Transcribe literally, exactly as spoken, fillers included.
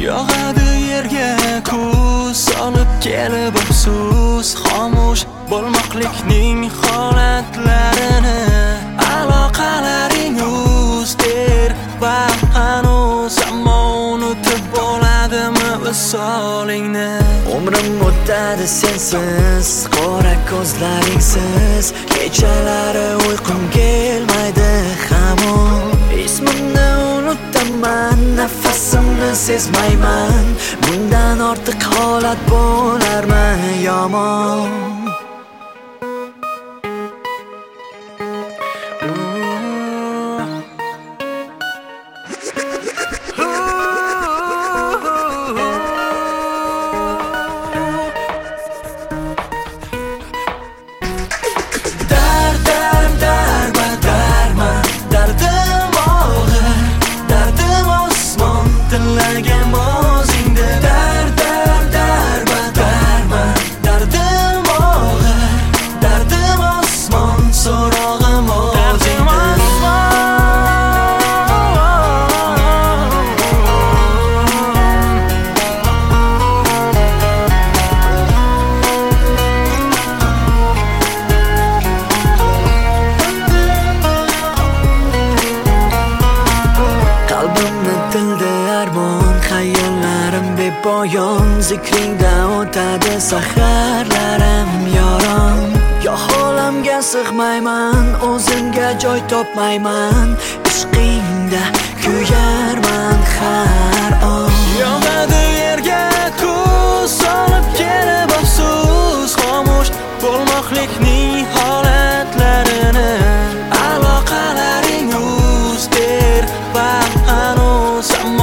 Yog'adi yerga kuz solib kelib afsus xomush bo'lmoqlikning holatlarini aloqalaring uzdir va hanuz ammo unutib bo'ladimi visolingni Umrim o'tadi sensiz qora ko'zlaringsiz kechalari uyqum kelmaydi hamon ismimni unutaman nafasimni sezmayman bundan ortiq holat bo'larmi yomon Boyon zikringda o'tadi saharlarim yoron Yo holamga sig'mayman o'zimga joy topmayman ishqingda kuyarman har on Yog'adi yerga kuz solib kelib afsus xomush bo'lmoqlikning holatlarini aloqalaring uzdir va hanuz ammo